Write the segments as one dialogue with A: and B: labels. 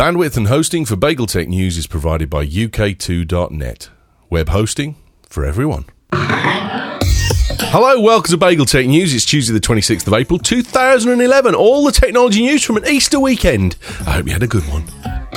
A: Bandwidth and hosting for BagelTech News is provided by UK2.net. Web hosting for everyone. Hello, welcome to BagelTech News. It's Tuesday the 26th of April 2011. All the technology news from an Easter weekend. I hope you had a good one.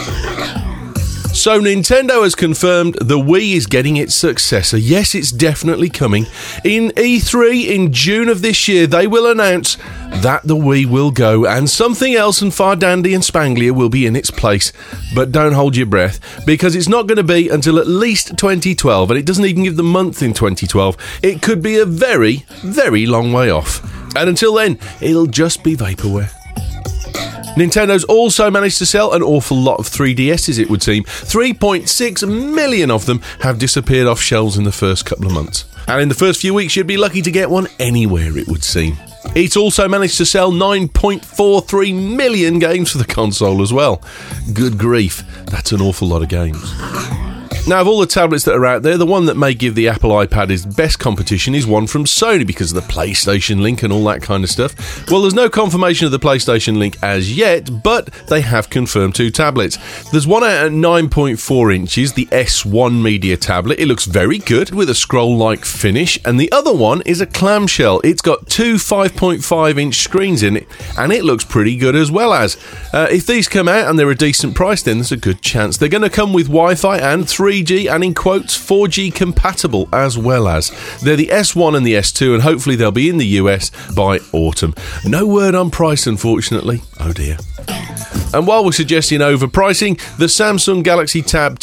A: So Nintendo has confirmed the Wii is getting its successor. Yes, it's definitely coming. In E3 in June of this year, they will announce that the Wii will go and something else and far dandy and spanglier will be in its place. But don't hold your breath, because it's not going to be until at least 2012, and it doesn't even give the month in 2012. It could be a very, very long way off. And until then, it'll just be vaporware. Nintendo's also managed to sell an awful lot of 3DSs, it would seem. 3.6 million of them have disappeared off shelves in the first couple of months. And in the first few weeks, you'd be lucky to get one anywhere, it would seem. It's also managed to sell 9.43 million games for the console as well. Good grief, that's an awful lot of games. Now, of all the tablets that are out there, the one that may give the Apple iPad its best competition is one from Sony because of the PlayStation Link and all that kind of stuff. Well, there's no confirmation of the PlayStation Link as yet, but they have confirmed two tablets. There's one out at 9.4 inches, the S1 Media tablet. It looks very good with a scroll-like finish, and the other one is a clamshell. It's got two 5.5-inch screens in it, and it looks pretty good as well as. If these come out and they're a decent price, then there's a good chance they're going to come with Wi-Fi and 3G and in quotes 4G compatible as well as. They're the S1 and the S2, and hopefully they'll be in the US by autumn. No word on price, unfortunately. Oh dear. And while we're suggesting overpricing, the Samsung Galaxy Tab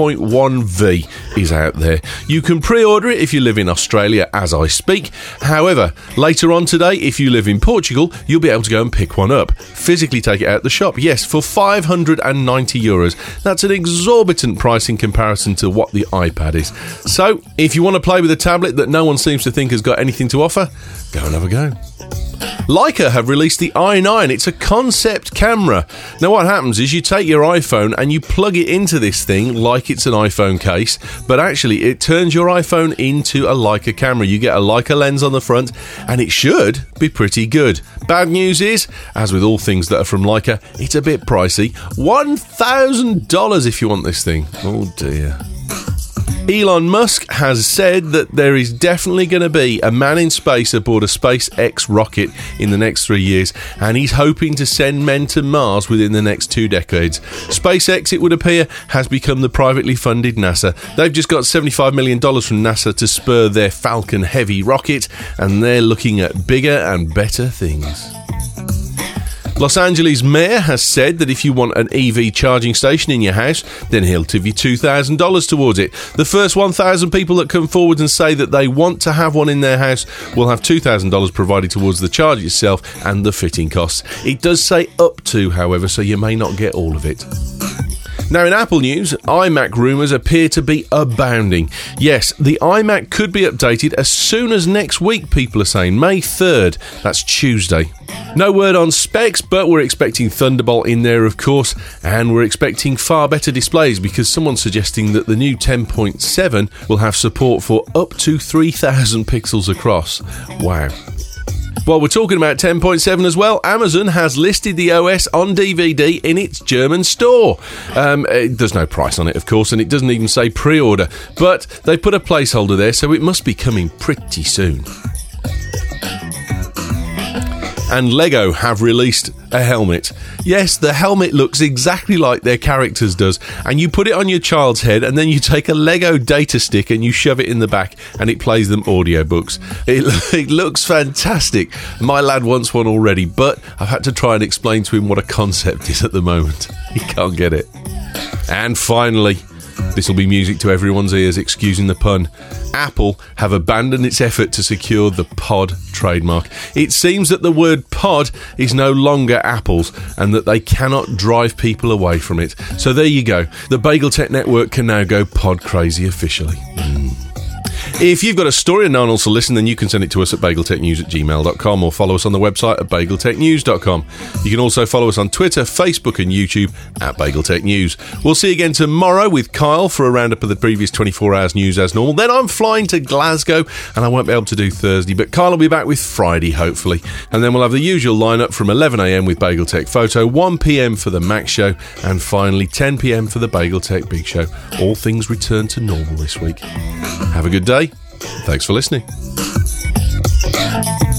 A: 10.1V is out there. You can pre-order it if you live in Australia as I speak. However, later on today, if you live in Portugal, you'll be able to go and pick one up. Physically take it out the shop. Yes, for €590. That's an exorbitant price in comparison to what the iPad is. So, if you want to play with a tablet that no one seems to think has got anything to offer, go and have a go. Leica have released the i9. It's a concept camera. Now what happens is you take your iPhone and you plug it into this thing like it's an iPhone case, but actually it turns your iPhone into a Leica camera. You get a Leica lens on the front and it should be pretty good. Bad news is, as with all things that are from Leica, it's a bit pricey. $1,000 if you want this thing. Oh dear. Elon Musk has said that there is definitely going to be a man in space aboard a SpaceX rocket in the next 3 years, and he's hoping to send men to Mars within the next 2 decades. SpaceX, it would appear, has become the privately funded NASA. They've just got $75 million from NASA to spur their Falcon Heavy rocket, and they're looking at bigger and better things. Los Angeles mayor has said that if you want an EV charging station in your house, then he'll give you $2,000 towards it. The first 1,000 people that come forward and say that they want to have one in their house will have $2,000 provided towards the charge itself and the fitting costs. It does say up to, however, so you may not get all of it. Now, in Apple news, iMac rumours appear to be abounding. Yes, the iMac could be updated as soon as next week, people are saying. May 3rd. That's Tuesday. No word on specs, but we're expecting Thunderbolt in there, of course, and we're expecting far better displays because someone's suggesting that the new 10.7 will have support for up to 3,000 pixels across. Wow. While we're talking about 10.7 as well, Amazon has listed the OS on DVD in its German store. There's no price on it, of course, and it doesn't even say pre-order, but they put a placeholder there, so it must be coming pretty soon. And Lego have released a helmet. Yes, the helmet looks exactly like their characters does, and you put it on your child's head and then you take a Lego data stick and you shove it in the back and it plays them audiobooks. It looks fantastic. My lad wants one already, but I've had to try and explain to him what a concept is at the moment. He can't get it. And finally, this will be music to everyone's ears, excusing the pun. Apple have abandoned its effort to secure the pod trademark. It seems that the word pod is no longer Apple's and that they cannot drive people away from it. So there you go. The BagelTech Network can now go pod crazy officially. If you've got a story and no one else will listen, then you can send it to us at bageltechnews@gmail.com or follow us on the website at bageltechnews.com. You can also follow us on Twitter, Facebook and YouTube at Bageltech News. We'll see you again tomorrow with Kyle for a roundup of the previous 24 hours news as normal. Then I'm flying to Glasgow and I won't be able to do Thursday, but Kyle will be back with Friday, hopefully. And then we'll have the usual lineup from 11am with Bageltech Photo, 1pm for the Mac Show, and finally 10pm for the Bageltech Big Show. All things return to normal this week. Have a good day. Thanks for listening.